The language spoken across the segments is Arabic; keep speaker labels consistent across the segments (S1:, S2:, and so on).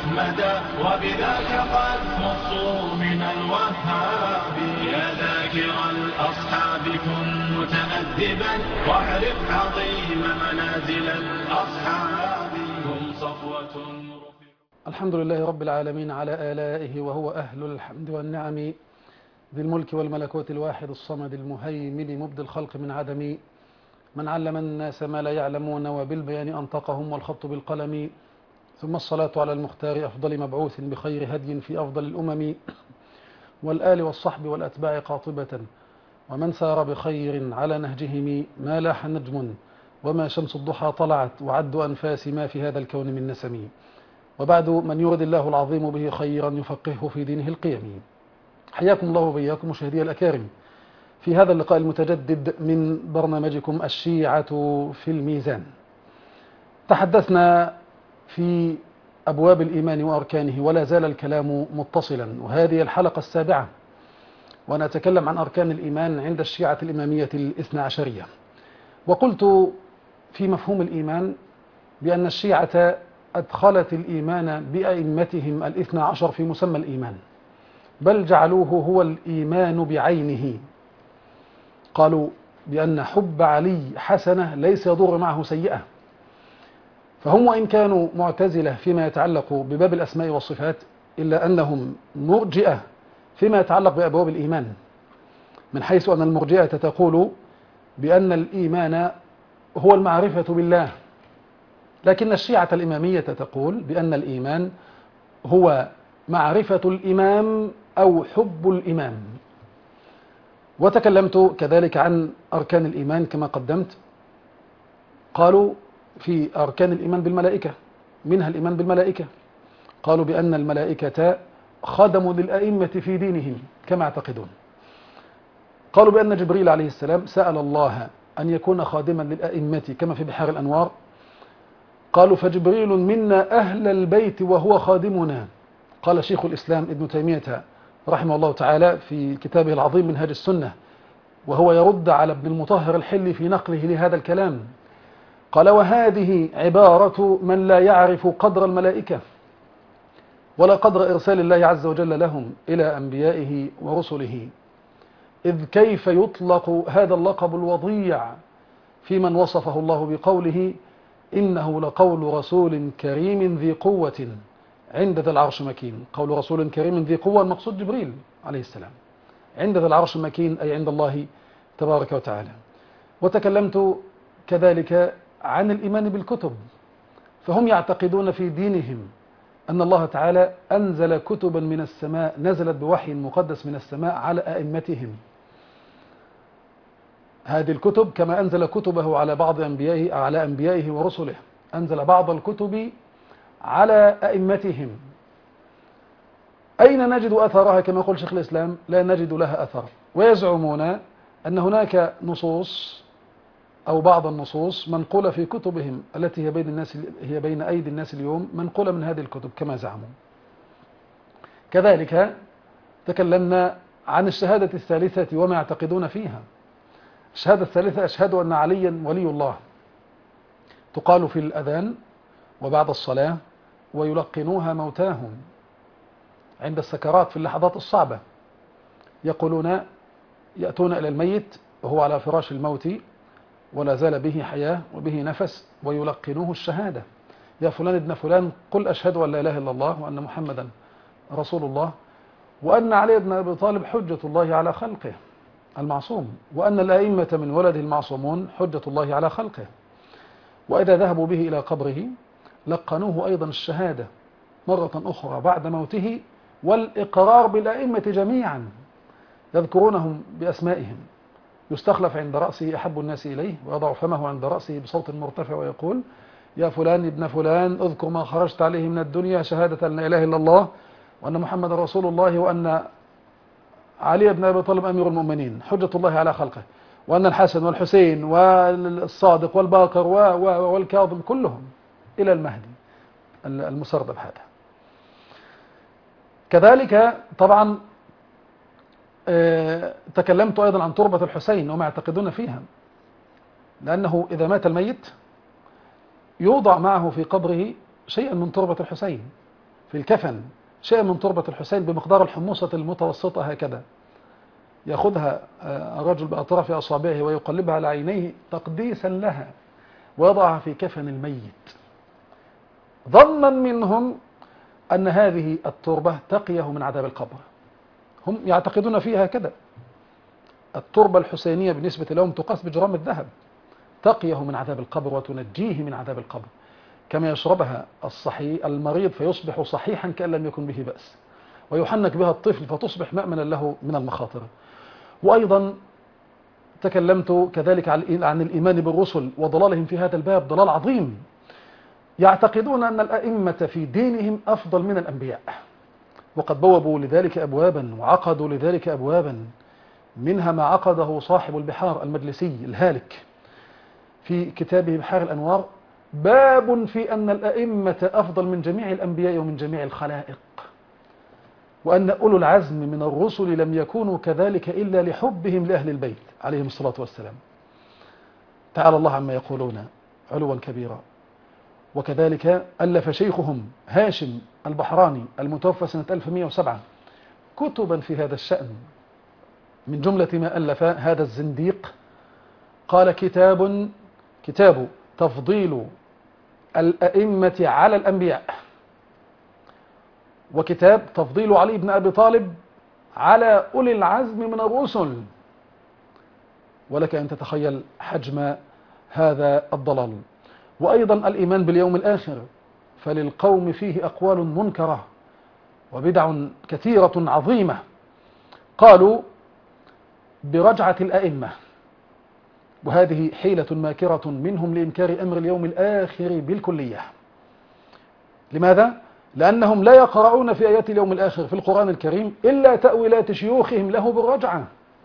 S1: أحمدا وبذاك قد خصوا من الوهاب. يا ذاكر الأصحاب كن متأدبا واعرف عظيم منازل الأصحاب. هم صفوة.
S2: الحمد لله رب العالمين على آلائه، وهو أهل الحمد والنعم، ذي الملك والملكوت الواحد الصمد المهيمن مبدي الخلق من عدم، من علم الناس ما لا يعلمون وبالبيان أنطقهم والخط بالقلم. ثم الصلاة على المختار أفضل مبعوث بخير هدي في أفضل الأمم، والآل والصحب والأتباع قاطبة، ومن سار بخير على نهجهم. ما لاح نجم وما شمس الضحى طلعت، وعد أنفاس ما في هذا الكون من نسم. وبعد، من يرد الله العظيم به خيرا يفقهه في دينه القيم. حياكم الله وبياكم مشاهدي الأكارم في هذا اللقاء المتجدد من برنامجكم الشيعة في الميزان. تحدثنا في أبواب الإيمان وأركانه، ولا زال الكلام متصلا، وهذه الحلقة السابعة، ونتكلم عن أركان الإيمان عند الشيعة الإمامية الاثنى عشرية. وقلت في مفهوم الإيمان بأن الشيعة أدخلت الإيمان بأئمتهم الاثنى عشر في مسمى الإيمان، بل جعلوه هو الإيمان بعينه. قالوا بأن حب علي حسنة ليس يضر معه سيئة. فهم وإن كانوا معتزلة فيما يتعلق بباب الأسماء والصفات، إلا أنهم مرجئة فيما يتعلق بأبواب الإيمان، من حيث أن المرجئة تقول بأن الإيمان هو المعرفة بالله، لكن الشيعة الإمامية تقول بأن الإيمان هو معرفة الإمام أو حب الإمام. وتكلمت كذلك عن أركان الإيمان كما قدمت. قالوا في أركان الإيمان بالملائكة، منها الإيمان بالملائكة. قالوا بأن الملائكة خدموا للأئمة في دينهم كما يعتقدون. قالوا بأن جبريل عليه السلام سأل الله أن يكون خادما للأئمة كما في بحار الأنوار. قالوا فجبريل منا أهل البيت وهو خادمنا. قال شيخ الإسلام ابن تيمية رحمه الله تعالى في كتابه العظيم منهاج السنة، وهو يرد على ابن المطهر الحلي في نقله لهذا الكلام، قال وهذه عبارة من لا يعرف قدر الملائكة ولا قدر إرسال الله عز وجل لهم إلى أنبيائه ورسله، إذ كيف يطلق هذا اللقب الوضيع في من وصفه الله بقوله إنه لقول رسول كريم ذي قوة عند ذي العرش مكين. قول رسول كريم ذي قوة المقصود جبريل عليه السلام، عند ذي العرش مكين أي عند الله تبارك وتعالى. وتكلمت كذلك عن الإيمان بالكتب، فهم يعتقدون في دينهم أن الله تعالى أنزل كتبا من السماء، نزلت بوحي مقدس من السماء على أئمتهم. هذه الكتب كما أنزل كتبه على بعض أنبيائه، على أنبيائه ورسله، أنزل بعض الكتب على أئمتهم. أين نجد أثرها؟ كما يقول شيخ الإسلام لا نجد لها أثر. ويزعمون أن هناك نصوص أو بعض النصوص منقولة في كتبهم التي هي بين أيدي الناس اليوم، منقولة من هذه الكتب كما زعموا. كذلك تكلمنا عن الشهادة الثالثة وما يعتقدون فيها. الشهادة الثالثة أشهد أن عليا ولي الله، تقال في الأذان وبعد الصلاة، ويلقنوها موتاهم عند السكرات في اللحظات الصعبة. يقولون يأتون إلى الميت وهو على فراش الموت ولا زال به حياة وبه نفس، ويلقنوه الشهادة: يا فلان ابن فلان قل أشهد أن لا إله إلا الله وأن محمدا رسول الله، وأن علي بن أبي طالب حجة الله على خلقه المعصوم، وأن الأئمة من ولده المعصومون حجة الله على خلقه. وإذا ذهبوا به إلى قبره لقنوه أيضا الشهادة مرة أخرى بعد موته، والإقرار بالأئمة جميعا، يذكرونهم بأسمائهم. يستخلف عند رأسه أحب الناس إليه، ويضع فمه عند رأسه بصوت مرتفع ويقول: يا فلان ابن فلان اذكر ما خرجت عليه من الدنيا شهادة أن لا إله إلا الله وأن محمد رسول الله وأن علي بن أبي طالب أمير المؤمنين حجة الله على خلقه، وأن الحسن والحسين والصادق والباقر والكاظم كلهم إلى المهدي المسردب هذا. كذلك طبعا تكلمت أيضا عن تربة الحسين وما يعتقدون فيها، لأنه إذا مات الميت يوضع معه في قبره شيئا من تربة الحسين، في الكفن شيء من تربة الحسين بمقدار الحموصة المتوسطة هكذا، يأخذها الرجل بأطراف أصابعه ويقلبها على عينيه تقديسا لها ويضعها في كفن الميت، ظنا منهم أن هذه التربة تقيه من عذاب القبر. هم يعتقدون فيها كذا، التربة الحسينية بالنسبة لهم تقاس بجرام الذهب، تقيه من عذاب القبر وتنجيه من عذاب القبر، كما يشربها الصحيح المريض فيصبح صحيحا كأن لم يكن به بأس، ويحنك بها الطفل فتصبح مأمنا له من المخاطر. وأيضا تكلمت كذلك عن الإيمان بالرسل وضلالهم في هذا الباب ضلال عظيم. يعتقدون أن الأئمة في دينهم أفضل من الأنبياء، وقد بوبوا لذلك أبوابا وعقدوا لذلك أبوابا، منها ما عقده صاحب البحار المجلسي الهالك في كتابه بحار الأنوار، باب في أن الأئمة أفضل من جميع الأنبياء ومن جميع الخلائق، وأن أولو العزم من الرسل لم يكونوا كذلك إلا لحبهم لأهل البيت عليهم الصلاة والسلام. تعالى الله عما يقولون علوا كبيرا. وكذلك ألف شيخهم هاشم البحراني المتوفى سنة 1107 كتبا في هذا الشأن، من جملة ما ألف هذا الزنديق قال كتاب تفضيل الأئمة على الأنبياء، وكتاب تفضيل علي بن أبي طالب على أولي العزم من الرسل. ولك أن تتخيل حجم هذا الضلال. وأيضا الإيمان باليوم الآخر، فللقوم فيه أقوال منكرة وبدع كثيرة عظيمة. قالوا برجعة الأئمة، وهذه حيلة ماكرة منهم لإنكار أمر اليوم الآخر بالكلية. لماذا؟ لأنهم لا يقرؤون في آيات اليوم الآخر في القرآن الكريم إلا تأويلات شيوخهم له بالرجعة.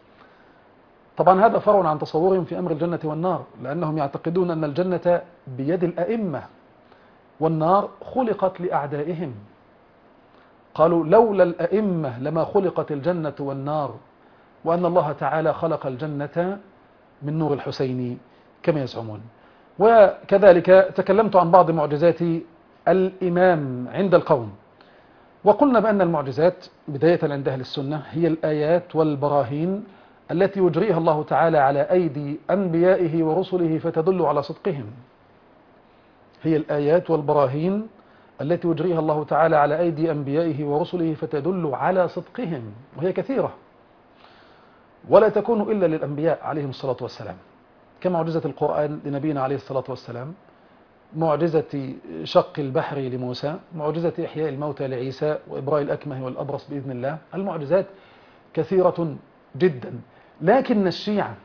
S2: طبعا هذا فرع عن تصورهم في أمر الجنة والنار، لأنهم يعتقدون أن الجنة بيد الأئمة والنار خلقت لأعدائهم. قالوا لولا الأئمة لما خلقت الجنة والنار، وأن الله تعالى خلق الجنة من نور الحسين كما يزعمون. وكذلك تكلمت عن بعض معجزات الإمام عند القوم، وقلنا بأن المعجزات بداية عند أهل السنة هي الآيات والبراهين التي يجريها الله تعالى على أيدي أنبيائه ورسله فتدل على صدقهم. هي الآيات والبراهين التي يجريها الله تعالى على أيدي أنبيائه ورسله فتدل على صدقهم، وهي كثيرة ولا تكون إلا للأنبياء عليهم الصلاة والسلام، كمعجزة القرآن لنبينا عليه الصلاة والسلام، معجزة شق البحر لموسى، معجزة إحياء الموتى لعيسى، وإبراء الأكمه والأبرص بإذن الله. المعجزات كثيرة جدا، لكن الشيعة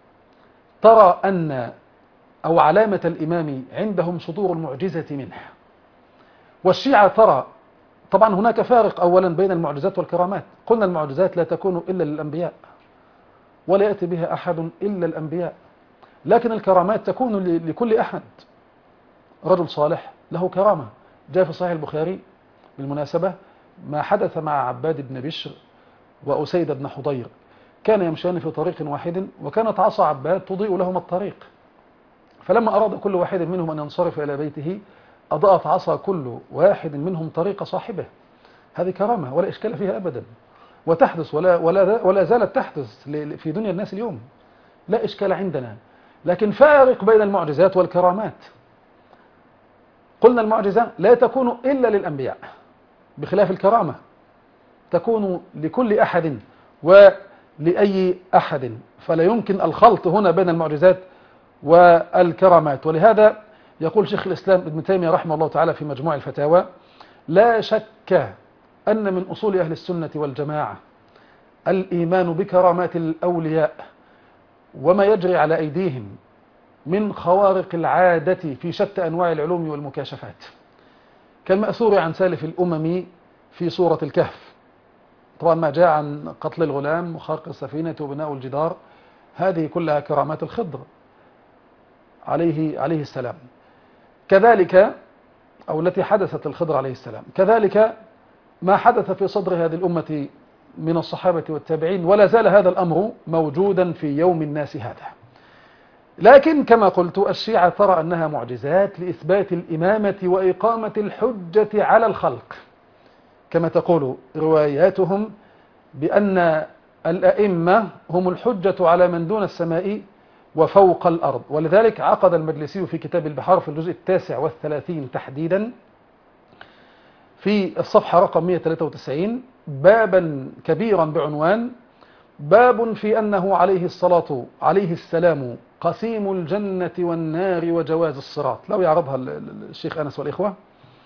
S2: ترى أن أو علامة الإمام عندهم صدور المعجزة منه، والشيعة ترى طبعا هناك فارق أولا بين المعجزات والكرامات. قلنا المعجزات لا تكون إلا للأنبياء ولا يأتي بها أحد إلا الأنبياء، لكن الكرامات تكون لكل أحد. رجل صالح له كرامة، جاء في صحيح البخاري بالمناسبة ما حدث مع عباد بن بشر وأسيد بن حضير، كان يمشيان في طريق واحد وكانت عصا عباد تضيء لهم الطريق، فلما أراد كل واحد منهم أن ينصرف إلى بيته أضاءت عصا كل واحد منهم طريق صاحبه. هذه كرامة ولا إشكال فيها أبدا، وتحدث ولا زالت تحدث في دنيا الناس اليوم، لا إشكال عندنا. لكن فارق بين المعجزات والكرامات. قلنا المعجزة لا تكون إلا للأنبياء بخلاف الكرامة، تكون لكل أحد ولأي أحد، فلا يمكن الخلط هنا بين المعجزات والكرامات. ولهذا يقول شيخ الإسلام ابن تيمية رحمه الله تعالى في مجموع الفتاوى: لا شك أن من أصول أهل السنة والجماعة الإيمان بكرامات الأولياء وما يجري على أيديهم من خوارق العادة في شتى أنواع العلوم والمكاشفات، كالمأثور عن سالف الأمم في سورة الكهف. طبعا ما جاء عن قتل الغلام وخرق السفينة وبناء الجدار، هذه كلها كرامات الخضر عليه السلام، كذلك أو التي حدثت الخضر عليه السلام، كذلك ما حدث في صدر هذه الأمة من الصحابة والتابعين، ولا زال هذا الأمر موجودا في يوم الناس هذا. لكن كما قلت الشيعة ترى أنها معجزات لإثبات الإمامة وإقامة الحجة على الخلق، كما تقول رواياتهم بأن الأئمة هم الحجة على من دون السماء وفوق الأرض. ولذلك عقد المجلسي في كتاب البحار في الجزء 39 تحديدا في الصفحة رقم 193 بابا كبيرا بعنوان باب في أنه عليه السلام قسيم الجنة والنار وجواز الصراط. لو يعرضها الشيخ أنس والإخوة.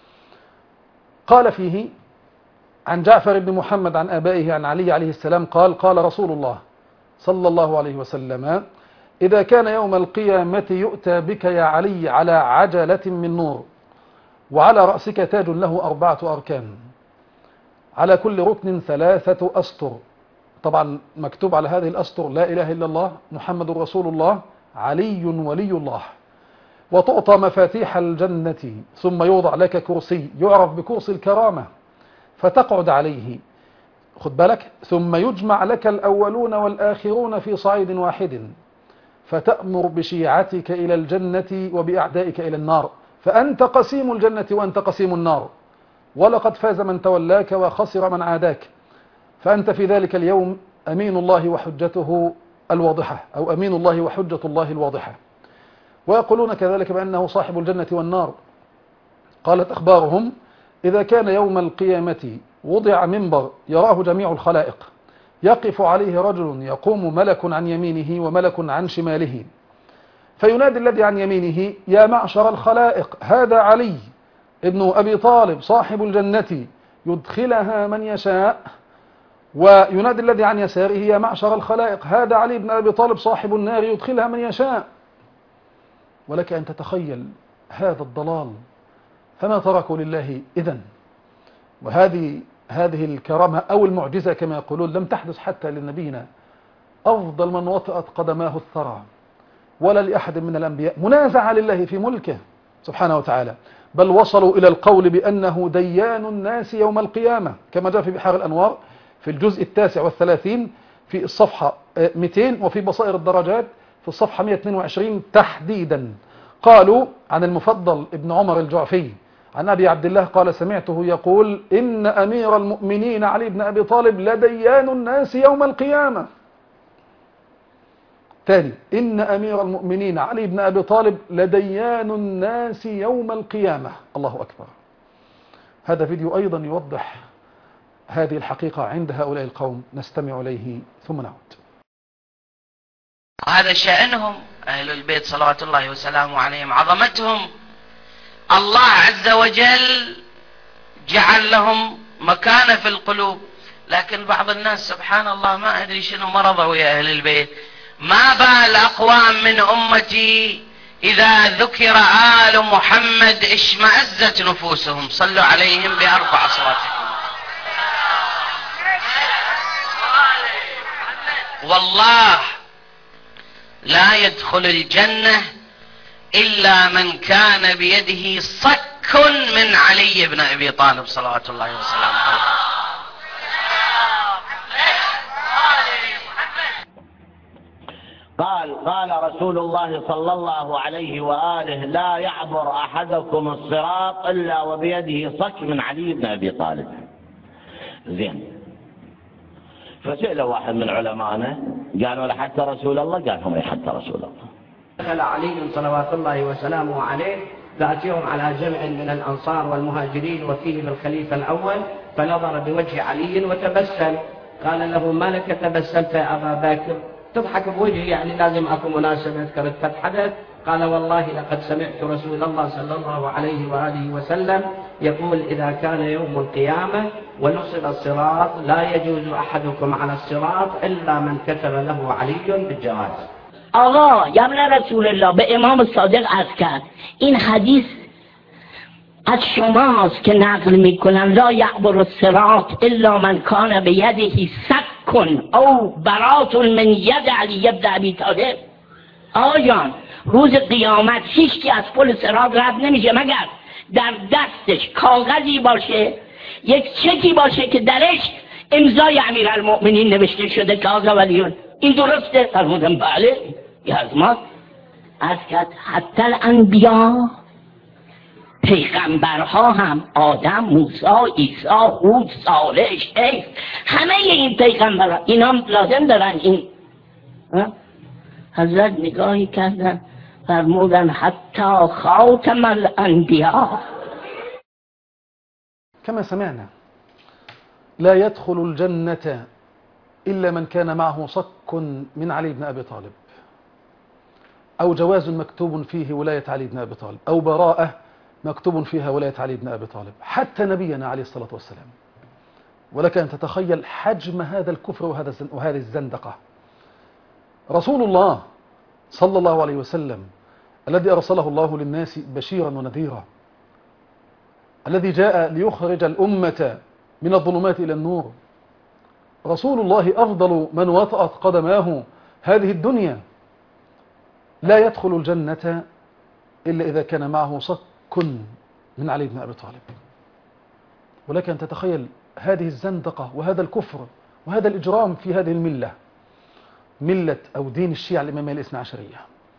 S2: قال فيه عن جعفر بن محمد عن آبائه عن علي عليه السلام قال رسول الله صلى الله عليه وسلم: إذا كان يوم القيامة يؤتى بك يا علي على عجلة من نور، وعلى رأسك تاج له 4 أركان، على كل ركن 3 أسطر. طبعا مكتوب على هذه الأسطر لا إله إلا الله محمد رسول الله علي ولي الله. وتعطى مفاتيح الجنة، ثم يوضع لك كرسي يعرف بكرسي الكرامة فتقعد عليه، خد بالك، ثم يجمع لك الأولون والآخرون في صعيد واحد، فتأمر بشيعتك إلى الجنة وبأعدائك إلى النار، فأنت قسيم الجنة وأنت قسيم النار، ولقد فاز من تولاك وخسر من عاداك، فأنت في ذلك اليوم أمين الله وحجته الواضحة، أو أمين الله وحجة الله الواضحة. ويقولون كذلك بأنه صاحب الجنة والنار. قالت أخبارهم: إذا كان يوم القيامة وضع منبر يراه جميع الخلائق، يقف عليه رجل يقوم ملك عن يمينه وملك عن شماله، فينادي الذي عن يمينه: يا معشر الخلائق، هذا علي ابن أبي طالب صاحب الجنة يدخلها من يشاء. وينادي الذي عن يساره: يا معشر الخلائق، هذا علي بن أبي طالب صاحب النار يدخلها من يشاء. ولك أن تتخيل هذا الضلال، فما تركوا لله إذن. وهذه الكرامة أو المعجزة كما يقولون لم تحدث حتى لنبينا أفضل من وطأت قدماه الثرى، ولا لأحد من الأنبياء، منازعة لله في ملكه سبحانه وتعالى، بل وصلوا إلى القول بأنه ديان الناس يوم القيامة، كما جاء في بحار الأنوار في الجزء 39 في الصفحة 200، وفي بصائر الدرجات في الصفحة 122 تحديدا. قالوا عن المفضل ابن عمر الجعفي عن أبي عبد الله قال: سمعته يقول: إن أمير المؤمنين علي بن أبي طالب لديان الناس يوم القيامة. ثاني: إن أمير المؤمنين علي بن أبي طالب لديان الناس يوم القيامة. الله أكبر. هذا فيديو أيضا يوضح هذه الحقيقة عند هؤلاء القوم، نستمع إليه ثم نعود.
S3: هذا شأنهم أهل البيت صلوات الله وسلامه عليهم، عظمتهم. الله عز وجل جعل لهم مكانة في القلوب، لكن بعض الناس سبحان الله ما أدري شنو مرضوا يا أهل البيت. ما بال أقوام من أمتي إذا ذكر آل محمد اشمأزت نفوسهم. صلوا عليهم بأرفع أصواتكم. والله لا يدخل الجنة إلا من كان بيده صك من علي بن أبي طالب صلوات الله وسلامه عليه.
S4: قال رسول الله صلى الله عليه وآله: لا يعبر أحدكم الصراط إلا وبيده صك من علي بن أبي طالب. زين. فسئل واحد من علمائنا قالوا: له حتى رسول الله؟ قال: هم حتى رسول الله.
S5: دخل علي صلوات الله وسلامه عليه ذات يوم على جمع من الأنصار والمهاجرين وفيهم الخليفة الأول، فنظر بوجه علي وتبسم. قال له: ما لك تبسمت يا أبا بكر؟ تضحك بوجهي، يعني لازم أكون مناسبة ذكرت حدث. قال: والله لقد سمعت رسول الله صلى الله عليه وآله وسلم يقول: إذا كان يوم القيامة ونصب الصراط لا يجوز أحدكم على الصراط إلا من كتب له علي بالجواز.
S6: آقا یمن رسول الله به امام صادق عرض کرد این حدیث از شماست که نقل میکنن: لا یعبر الصراط الا من کان بیده سک او برات من ید علی بن ابی طالب. آقا جان، روز قیامت هیچکی از پل صراط رد نمیشه مگر در دستش کاغذی باشه، یک چکی باشه که درش امضای امیرالمؤمنین نوشته شده که آقا ولیون. این درسته؟ فرمودم بله. از ما از کرد حتی الانبیا پیغمبرها هم آدم، موسی، عیسی، هود، صالح، شیخ، همه این پیغمبرها اینا لازم دارن این. حضرت نگاهی کردن فرمودن حتی خاتم الانبیاء.
S2: كما سمعنا لا يدخل الجنة إلا من كان معه صك من علي بن أبي طالب، أو جواز مكتوب فيه ولاية علي بن أبي طالب، أو براءة مكتوب فيها ولاية علي بن أبي طالب، حتى نبينا عليه الصلاة والسلام. ولك أن تتخيل حجم هذا الكفر وهذه الزندقة. رسول الله صلى الله عليه وسلم الذي أرسله الله للناس بشيرا ونذيرا، الذي جاء ليخرج الأمة من الظلمات إلى النور، رسول الله أفضل من وطأت قدماه هذه الدنيا، لا يدخل الجنة إلا إذا كان معه صك من علي بن أبي طالب. ولكن أن تتخيل هذه الزندقة وهذا الكفر وهذا الإجرام في هذه الملة، ملة أو دين الشيعة الإمامية الاثنى عشرية.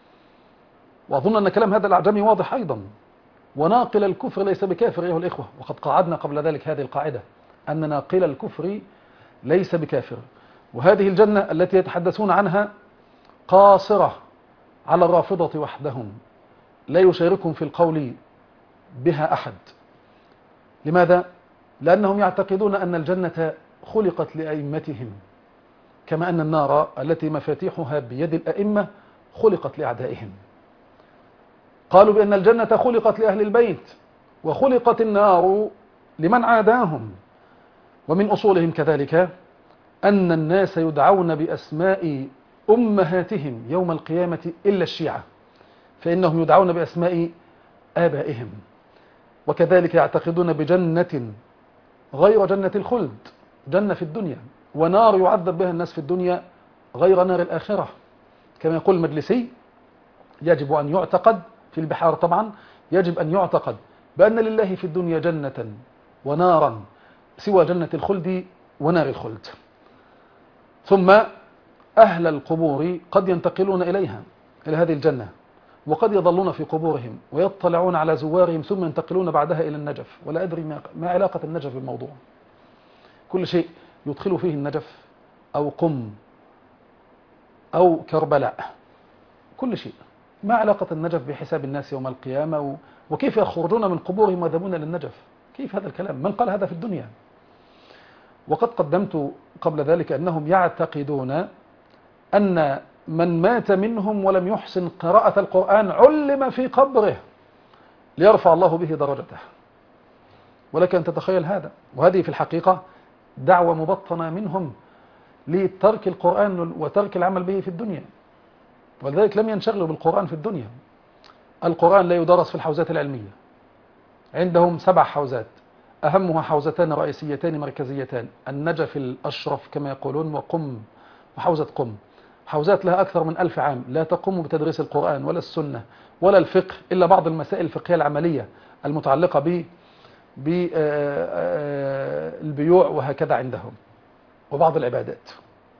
S2: وأظن أن كلام هذا الأعجمي واضح أيضا. وناقل الكفر ليس بكافر أيها الإخوة، وقد قعدنا قبل ذلك هذه القاعدة أن ناقل الكفر ليس بكافر. وهذه الجنة التي يتحدثون عنها قاصرة على الرافضة وحدهم، لا يشاركهم في القول بها أحد. لماذا؟ لأنهم يعتقدون أن الجنة خلقت لأئمتهم، كما أن النار التي مفاتيحها بيد الأئمة خلقت لأعدائهم. قالوا بأن الجنة خلقت لأهل البيت، وخلقت النار لمن عاداهم. ومن أصولهم كذلك أن الناس يدعون بأسماء أمهاتهم يوم القيامة إلا الشيعة، فإنهم يدعون بأسماء آبائهم. وكذلك يعتقدون بجنة غير جنة الخلد، جنة في الدنيا، ونار يعذب بها الناس في الدنيا غير نار الآخرة. كما يقول المجلسي يجب أن يعتقد في البحار طبعا، يجب أن يعتقد بأن لله في الدنيا جنة ونارا سوى جنة الخلد ونار الخلد. ثم أهل القبور قد ينتقلون إليها، إلى هذه الجنة، وقد يظلون في قبورهم ويطلعون على زوارهم ثم ينتقلون بعدها إلى النجف. ولا أدري ما علاقة النجف بالموضوع. كل شيء يدخل فيه النجف أو قم أو كربلاء، كل شيء. ما علاقة النجف بحساب الناس يوم القيامة؟ وكيف يخرجون من قبورهم ويذهبون للنجف؟ كيف هذا الكلام؟ من قال هذا في الدنيا؟ وقد قدمت قبل ذلك أنهم يعتقدون أن من مات منهم ولم يحسن قراءة القرآن علم في قبره ليرفع الله به درجته. ولك أن تتخيل هذا. وهذه في الحقيقة دعوة مبطنة منهم لترك القرآن وترك العمل به في الدنيا. ولذلك لم ينشغلوا بالقرآن في الدنيا. القرآن لا يدرس في الحوزات العلمية. عندهم 7 حوزات، أهمها حوزتان رئيسيتان مركزيتان: النجف الأشرف كما يقولون، وقم، وحوزة قم. حوزات لها أكثر من 1000 عام لا تقوم بتدريس القرآن ولا السنة ولا الفقه، إلا بعض المسائل الفقهية العملية المتعلقة بالبيوع وهكذا عندهم، وبعض العبادات.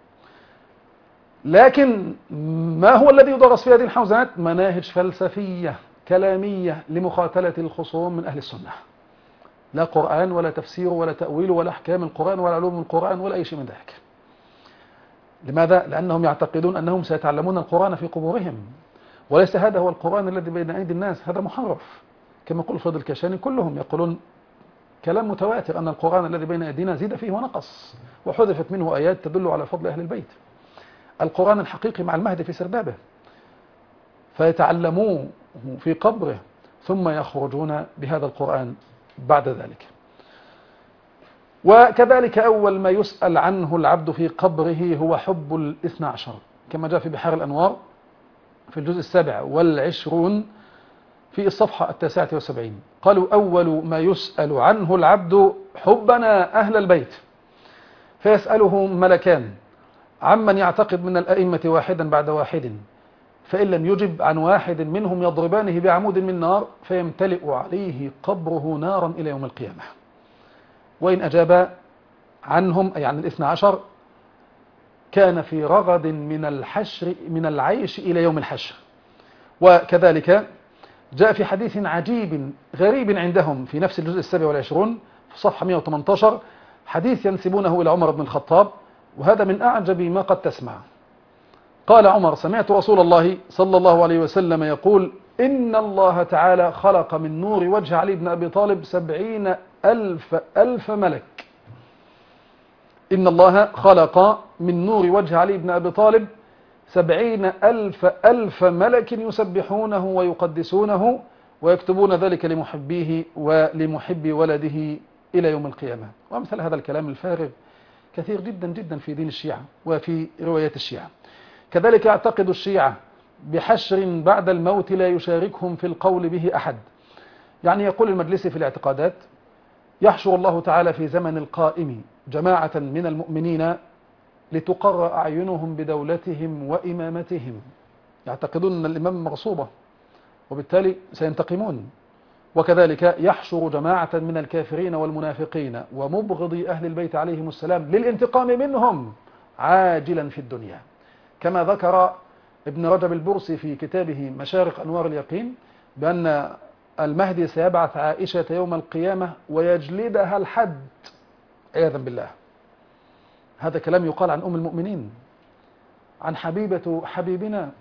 S2: لكن ما هو الذي يدرس في هذه الحوزات؟ مناهج فلسفية كلامية لمقاتلة الخصوم من أهل السنة. لا قرآن ولا تفسير ولا تأويل ولا أحكام القرآن ولا علوم القرآن ولا أي شيء من ذلك. لماذا؟ لأنهم يعتقدون أنهم سيتعلمون القرآن في قبورهم، وليس هذا هو القرآن الذي بين أيدي الناس، هذا محرف. كما يقول فضل الكشاني كلهم يقولون كلام متواتر أن القرآن الذي بين أيدينا زيد فيه ونقص، وحذفت منه آيات تدل على فضل أهل البيت. القرآن الحقيقي مع المهدي في سردابه، فيتعلموه في قبره ثم يخرجون بهذا القرآن بعد ذلك. وكذلك أول ما يسأل عنه العبد في قبره هو حب الاثنى عشر، كما جاء في بحار الأنوار في الجزء 27 في الصفحة 79. قالوا أول ما يسأل عنه العبد حبنا أهل البيت، فيسأله ملكان عمن يعتقد من الأئمة واحدا بعد واحد، فإن لم يجب عن واحد منهم يضربانه بعمود من نار فيمتلئ عليه قبره نارا إلى يوم القيامة. وإن أجاب عنهم أي عن الاثنى عشر كان في رغد من الحشر من العيش إلى يوم الحشر. وكذلك جاء في حديث عجيب غريب عندهم في نفس الجزء 27 في صفحة 118 حديث ينسبونه إلى عمر بن الخطاب، وهذا من أعجب ما قد تسمع. قال عمر: سمعت رسول الله صلى الله عليه وسلم يقول: إن الله تعالى خلق من نور وجه علي بن أبي طالب 70,000 ملك. إن الله خلق من نور وجه علي بن أبي طالب 70,000 ملك يسبحونه ويقدسونه ويكتبون ذلك لمحبيه ولمحب ولده إلى يوم القيامة. وأمثل هذا الكلام الفارغ كثير جدا جدا في دين الشيعة وفي روايات الشيعة. كذلك يعتقد الشيعة بحشر بعد الموت لا يشاركهم في القول به أحد. يعني يقول المجلسي في الاعتقادات: يحشر الله تعالى في زمن القائم جماعة من المؤمنين لتقر أعينهم بدولتهم وإمامتهم. يعتقدون أن الإمام مغصوبة وبالتالي سينتقمون. وكذلك يحشر جماعة من الكافرين والمنافقين ومبغضي أهل البيت عليهم السلام للانتقام منهم عاجلا في الدنيا، كما ذكر ابن رجب البرسي في كتابه مشارق أنوار اليقين بأن المهدي سيبعث عائشة يوم القيامة ويجلدها الحد عياذا بالله. هذا كلام يقال عن أم المؤمنين، عن حبيبة حبيبنا،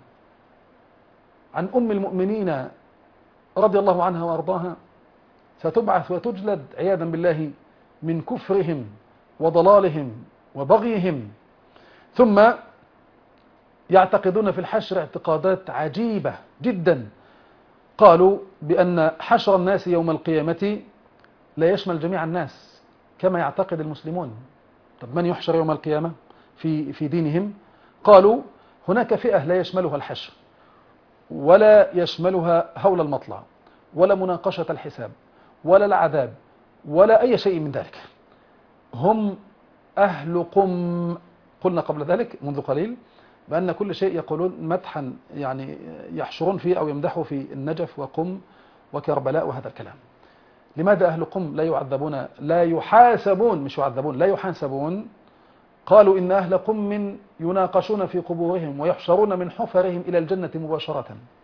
S2: عن أم المؤمنين رضي الله عنها وأرضاها، ستبعث وتجلد عياذا بالله من كفرهم وضلالهم وبغيهم. ثم يعتقدون في الحشر اعتقادات عجيبة جدا. قالوا بأن حشر الناس يوم القيامة لا يشمل جميع الناس كما يعتقد المسلمون. طب من يحشر يوم القيامة في دينهم؟ قالوا هناك فئة لا يشملها الحشر ولا يشملها هول المطلع ولا مناقشة الحساب ولا العذاب ولا أي شيء من ذلك. هم أهل قم. قلنا قبل ذلك منذ قليل بأن كل شيء يقولون مدحا يعني يحشرون فيه أو يمدحوا في النجف وقم وكربلاء وهذا الكلام. لماذا أهل قم لا يعذبون لا يحاسبون مش يعذبون لا يحاسبون؟ قالوا إن أهل قم يناقشون في قبورهم ويحشرون من حفرهم إلى الجنة مباشرة،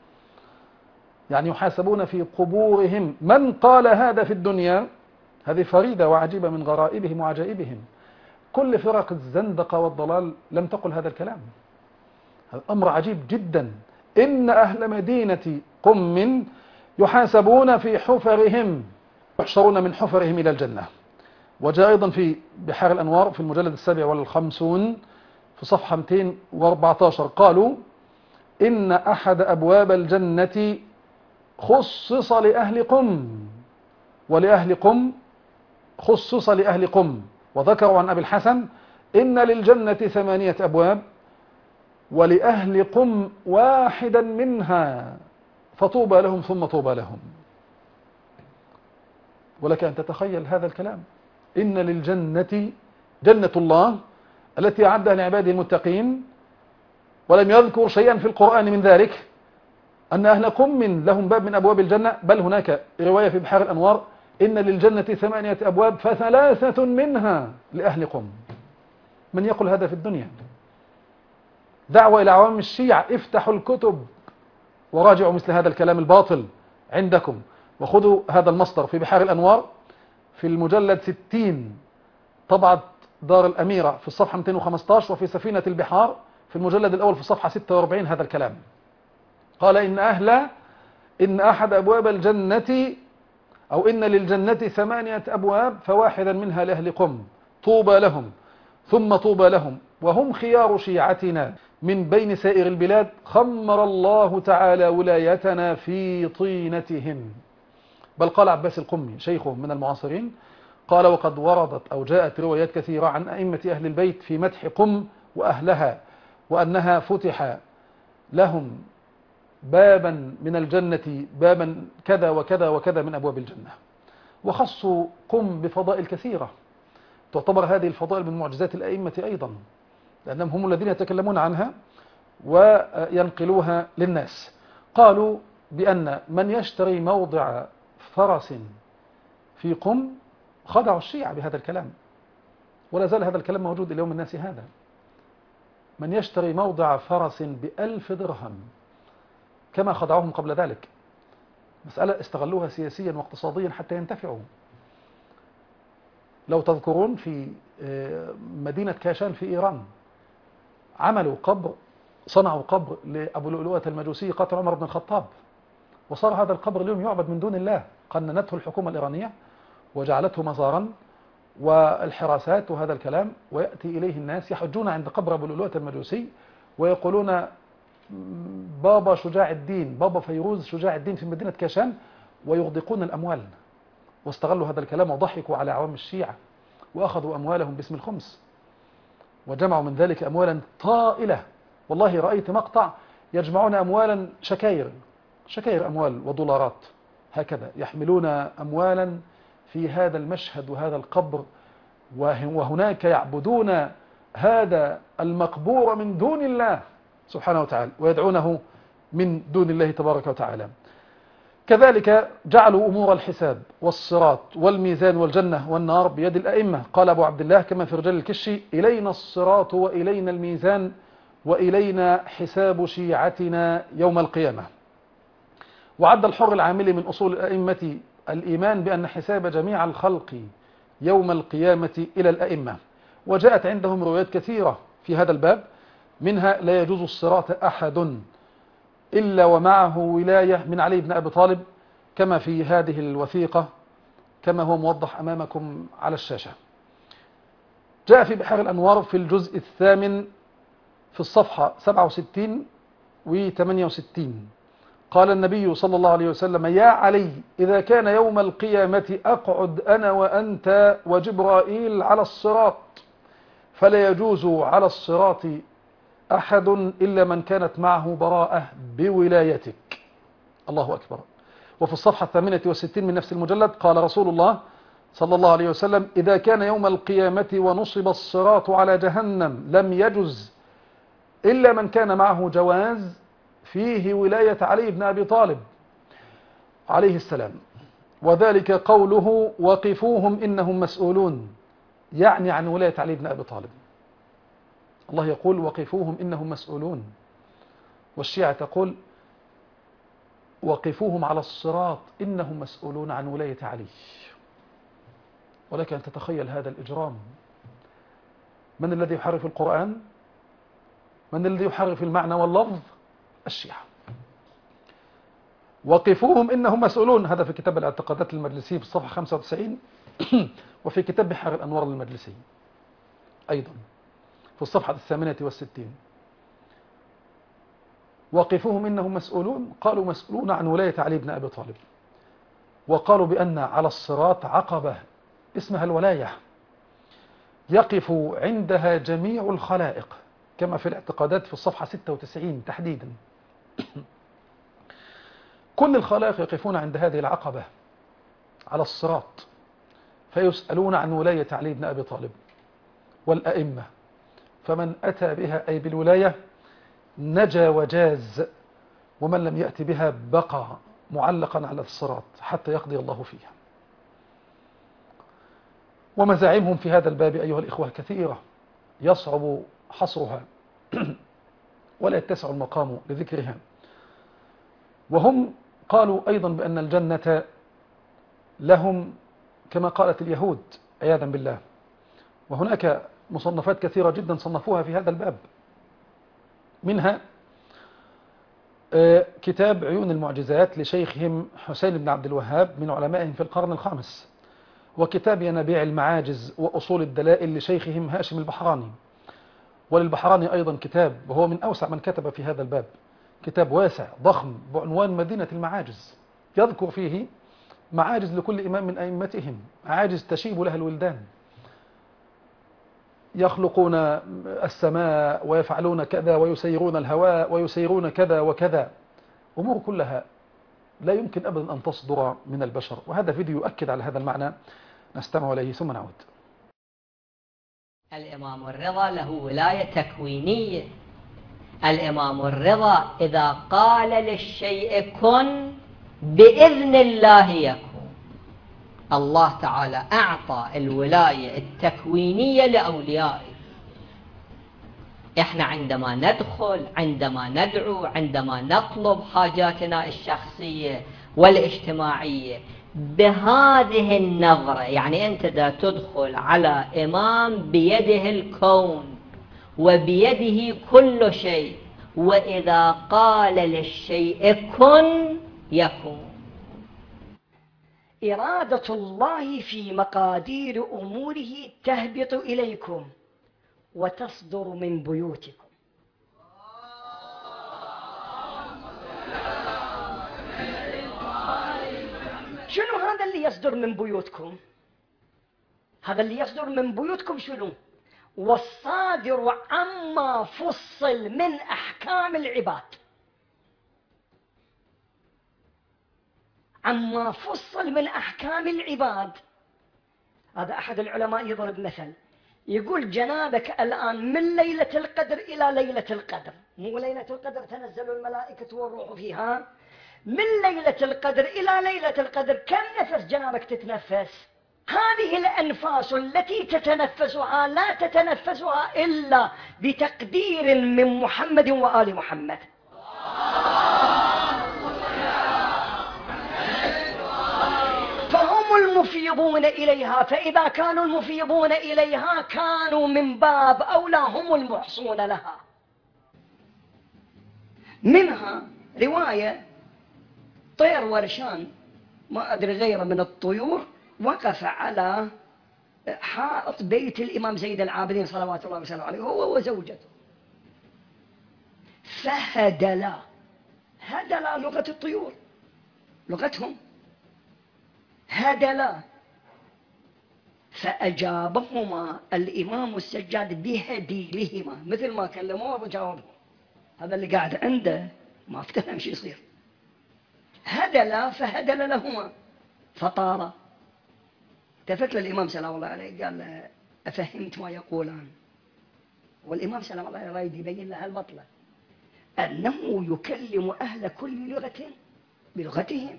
S2: يعني يحاسبون في قبورهم. من قال هذا في الدنيا؟ هذه فريدة وعجيبة من غرائبهم وعجائبهم. كل فرق الزندقة والضلال لم تقل هذا الكلام. هذا أمر عجيب جدا. إن أهل مدينة قم يحاسبون في حفرهم يحشرون من حفرهم إلى الجنة. وجاء أيضا في بحار الأنوار في المجلد 57 في صفحة 214 قالوا إن أحد أبواب الجنة خصص لأهل قم ولأهل قم خصص لأهل قم. وذكروا عن أبي الحسن إن للجنة 8 أبواب ولأهل قم واحدا منها فطوبى لهم ثم طوبى لهم. ولك أن تتخيل هذا الكلام. إن للجنة جنة الله التي أعدها لعباده المتقين، ولم يذكر شيئا في القرآن من ذلك أن أهل قم لهم باب من أبواب الجنة، بل هناك رواية في بحار الأنوار إن للجنة 8 أبواب ف3 منها لأهل قم. من يقول هذا في الدنيا؟ دعوة إلى عوام الشيعة: افتحوا الكتب وراجعوا مثل هذا الكلام الباطل عندكم، وخذوا هذا المصدر في بحار الأنوار في المجلد 60 طبعة دار الأميرة في الصفحة 215، وفي سفينة البحار في المجلد الأول في الصفحة 46 هذا الكلام. قال إن أحد أبواب الجنة أو إن للجنة 8 أبواب فواحدا منها لأهل قم طوبى لهم ثم طوبى لهم وهم خيار شيعتنا من بين سائر البلاد خمر الله تعالى ولايتنا في طينتهم. بل قال عباس القمي شيخه من المعاصرين قال: وقد وردت أو جاءت روايات كثيرة عن أئمة أهل البيت في مدح قم وأهلها، وأنها فتح لهم بابا من الجنة، بابا كذا وكذا وكذا من أبواب الجنة. وخصوا قم بفضائل كثيرة، تعتبر هذه الفضائل من معجزات الأئمة أيضا، لأنهم هم الذين يتكلمون عنها وينقلوها للناس. قالوا بأن من يشتري موضع فرس في قم خدعوا الشيعة بهذا الكلام، ولا زال هذا الكلام موجود اليوم الناس هذا. من يشتري موضع فرس ب1000 درهم كما خدعوهم قبل ذلك، مسألة استغلوها سياسيا واقتصاديا حتى ينتفعوا. لو تذكرون في مدينة كاشان في إيران عملوا قبر، صنعوا قبر لأبو لؤلؤة المجوسي قاتل عمر بن الخطاب، وصار هذا القبر اليوم يعبد من دون الله، قننته الحكومة الإيرانية وجعلته مزارا والحراسات وهذا الكلام، ويأتي إليه الناس يحجون عند قبر أبو لؤلؤة المجوسي ويقولون بابا شجاع الدين، بابا فيروز شجاع الدين في مدينة كاشان، ويغدقون الأموال. واستغلوا هذا الكلام وضحكوا على عوام الشيعة وأخذوا أموالهم باسم الخمس، وجمعوا من ذلك أموالا طائلة. والله رأيت مقطع يجمعون أموالا شكاير أموال ودولارات، هكذا يحملون أموالا في هذا المشهد وهذا القبر، وهناك يعبدون هذا المقبور من دون الله سبحانه وتعالى ويدعونه من دون الله تبارك وتعالى. كذلك جعلوا أمور الحساب والصراط والميزان والجنة والنار بيد الأئمة. قال أبو عبد الله كما في رجال الكشي: إلينا الصراط وإلينا الميزان وإلينا حساب شيعتنا يوم القيامة. وعد الحر العاملي من أصول الأئمة الإيمان بأن حساب جميع الخلق يوم القيامة إلى الأئمة. وجاءت عندهم روايات كثيرة في هذا الباب، منها: لا يجوز الصراط أحد إلا ومعه ولاية من علي بن أبي طالب، كما في هذه الوثيقة كما هو موضح أمامكم على الشاشة. جاء في بحار الأنوار في الجزء الثامن في الصفحة 67 و 68: قال النبي صلى الله عليه وسلم: يا علي، إذا كان يوم القيامة أقعد أنا وأنت وجبرائيل على الصراط، فلا يجوز على الصراط أحد إلا من كانت معه براءة بولايتك. الله أكبر. وفي الصفحة 68 من نفس المجلد قال رسول الله صلى الله عليه وسلم: إذا كان يوم القيامة ونصب الصراط على جهنم لم يجز إلا من كان معه جواز فيه ولاية علي بن أبي طالب عليه السلام، وذلك قوله: وقفوهم إنهم مسؤولون، يعني عن ولاية علي بن أبي طالب. الله يقول: وقفوهم إنهم مسؤولون، والشيعة تقول: وقفوهم على الصراط إنهم مسؤولون عن ولاية علي. ولك أن تتخيل هذا الإجرام. من الذي يحرف القرآن؟ من الذي يحرف المعنى واللفظ؟ الشيعة. وقفوهم إنهم مسؤولون، هذا في كتاب الاعتقادات المجلسي في الصفحة 95 وفي كتاب بحار الأنوار المجلسي أيضا في الصفحة 68. وقفوهم إنهم مسؤولون، قالوا مسؤولون عن ولاية علي بن أبي طالب، وقالوا بأن على الصراط عقبة اسمها الولاية يقف عندها جميع الخلائق، كما في الاعتقادات في الصفحة 96 تحديدا. كل الخلائق يقفون عند هذه العقبة على الصراط فيسألون عن ولاية علي بن أبي طالب والأئمة، فمن أتى بها أي بالولاية نجا وجاز، ومن لم يأتي بها بقى معلقا على الصراط حتى يقضي الله فيها. ومزاعمهم في هذا الباب أيها الإخوة كثيرة يصعب حصرها ولا يتسع المقام لذكرها. وهم قالوا أيضا بأن الجنة لهم كما قالت اليهود عياذا بالله. وهناك مصنفات كثيرة جدا صنفوها في هذا الباب، منها كتاب عيون المعجزات لشيخهم حسين بن عبد الوهاب من علمائهم في القرن الخامس، وكتاب ينابيع المعاجز وأصول الدلائل لشيخهم هاشم البحراني. وللبحراني أيضا كتاب، وهو من أوسع من كتب في هذا الباب، كتاب واسع ضخم بعنوان مدينة المعاجز، يذكر فيه معاجز لكل إمام من أئمتهم، معاجز تشيب لها الولدان، يخلقون السماء ويفعلون كذا ويسيرون الهواء ويسيرون كذا وكذا، أمور كلها لا يمكن أبدا أن تصدر من البشر. وهذا فيديو يؤكد على هذا المعنى، نستمع إليه ثم نعود.
S7: الإمام الرضا له ولاية تكوينية. الإمام الرضا إذا قال للشيء كن بإذن الله يكون. الله تعالى أعطى الولاية التكوينية لأوليائه. إحنا عندما ندخل، عندما ندعو، عندما نطلب حاجاتنا الشخصية والاجتماعية بهذه النظرة. يعني أنت دا تدخل على إمام بيده الكون وبيده كل شيء، وإذا قال للشيء كن يكون.
S8: إرادة الله في مقادير أموره تهبط إليكم وتصدر من بيوتكم. شنو هذا اللي يصدر من بيوتكم؟ هذا اللي يصدر من بيوتكم شنو؟ والصادر عما فصل من أحكام العباد، عما فصل من أحكام العباد. هذا أحد العلماء يضرب مثل، يقول جنابك الآن من ليلة القدر إلى ليلة القدر، مو ليلة القدر تنزل الملائكة والروح فيها، من ليلة القدر إلى ليلة القدر كم نفس جنابك تتنفس؟ هذه الأنفاس التي تتنفسها لا تتنفسها إلا بتقدير من محمد وآل محمد. فهم المفيضون إليها، فإذا كانوا المفيضون إليها كانوا من باب أولى هم المحصون لها. منها رواية طير ورشان ما أدري غيره من الطيور وقف على حائط بيت الإمام زيد العابدين صلوات الله وسلامه عليه هو وزوجته، فهدلا. هدلا لغة الطيور، لغتهم هدلا. فأجابهما الإمام السجاد بهديلهما، مثل ما كلموه وجاوبهم. هذا اللي قاعد عنده ما افتهم شو يصير. هدلا فهدل لهما فطارا. التفت للإمام سلام الله عليه قال له أفهمت ما يقولان؟ والإمام سلام الله عليه رايد يبين له المطلب أنه يكلم أهل كل لغة بلغتهم،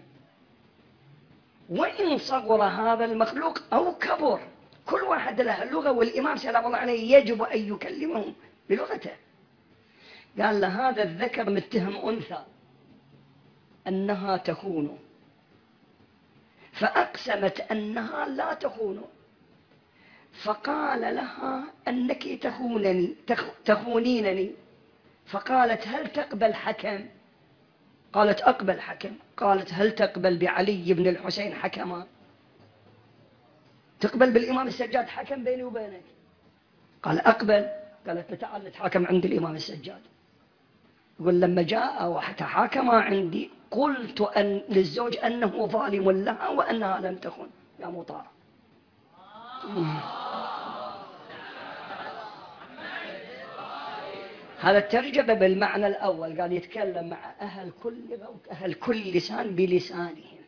S8: وإن صغر هذا المخلوق أو كبر كل واحد له اللغة، والإمام سلام الله عليه يجب أن يكلمهم بلغته. قال له هذا الذكر متهم أنثى أنها تخون، فأقسمت أنها لا تخون، فقال لها أنك تخونينني، فقالت هل تقبل حكم؟ قالت أقبل حكم. قالت هل تقبل بعلي بن الحسين حكما؟ تقبل بالإمام السجاد حكم بيني وبينك؟ قال أقبل. قالت تعال نتحاكم عند الإمام السجاد. يقول لما جاء وتحاكم عندي قلت أن للزوج أنه ظالم لها وأنها لم تخن يا مطارة. هذا الترجمة بالمعنى الأول، قال يتكلم مع أهل كل لغة أهل كل لسان بلسانهم.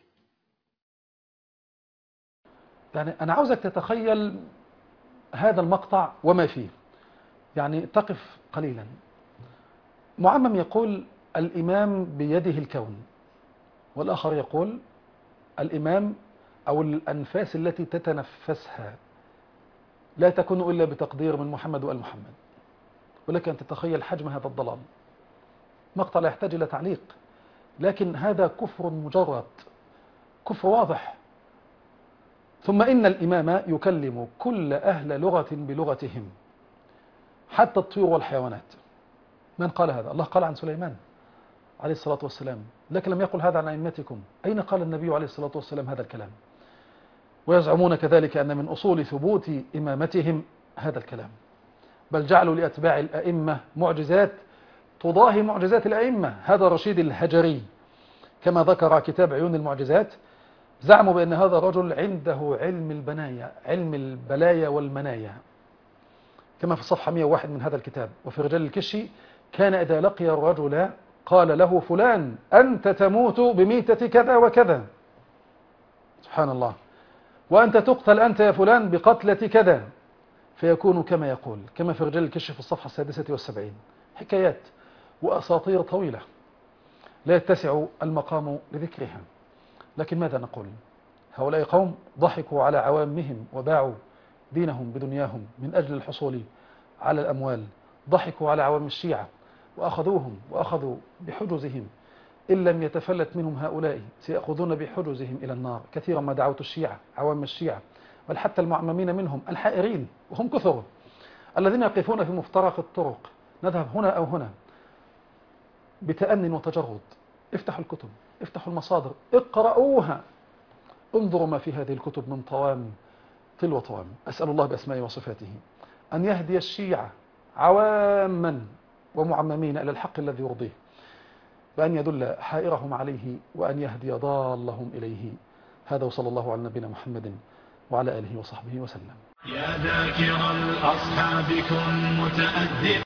S2: يعني أنا عاوزك تتخيل هذا المقطع وما فيه، يعني تقف قليلا. معمم يقول الإمام بيده الكون، والآخر يقول الإمام أو الأنفاس التي تتنفسها لا تكون إلا بتقدير من محمد وآل محمد. ولك أن تتخيل حجم هذا الضلال. مقطع لا يحتاج إلى تعليق، لكن هذا كفر مجرد، كفر واضح. ثم إن الإمام يكلم كل أهل لغة بلغتهم حتى الطيور والحيوانات. من قال هذا؟ الله قال عن سليمان عليه الصلاة والسلام، لكن لم يقل هذا عن أئمتكم. أين قال النبي عليه الصلاة والسلام هذا الكلام؟ ويزعمون كذلك أن من أصول ثبوت إمامتهم هذا الكلام، بل جعلوا لأتباع الأئمة معجزات تضاهي معجزات الأئمة. هذا رشيد الهجري كما ذكر كتاب عيون المعجزات، زعموا بأن هذا الرجل عنده علم البنايا، علم البلايا والمنايا، كما في الصفحة 101 من هذا الكتاب. وفي رجال الكشي كان إذا لقي الرجل قال له فلان أنت تموت بميتة كذا وكذا، سبحان الله، وأنت تقتل أنت يا فلان بقتلة كذا، فيكون كما يقول، كما في رجال الكشف في الصفحة 76. حكايات وأساطير طويلة لا يتسع المقام لذكرها. لكن ماذا نقول؟ هؤلاء قوم ضحكوا على عوامهم وباعوا دينهم بدنياهم من أجل الحصول على الأموال. ضحكوا على عوام الشيعة وأخذوهم وأخذوا بحجزهم إن لم يتفلت منهم هؤلاء سيأخذون بحجزهم إلى النار. كثيرا ما دعوت الشيعة، عوام الشيعة، بل حتى المعممين منهم الحائرين وهم كثر، الذين يقفون في مفترق الطرق، نذهب هنا أو هنا، بتأن وتجرد. افتحوا الكتب، افتحوا المصادر، اقرأوها، انظروا ما في هذه الكتب من طوام تلو طوام. أسأل الله بأسمائه وصفاته أن يهدي الشيعة عواما ومعممين إلى الحق الذي يرضيه، وأن يدل حائرهم عليه، وأن يهدي ضالهم إليه. هذا وصلى الله على نبينا محمد وعلى آله وصحبه وسلم.
S1: يا ذاكر الأصحاب كن متأدبا.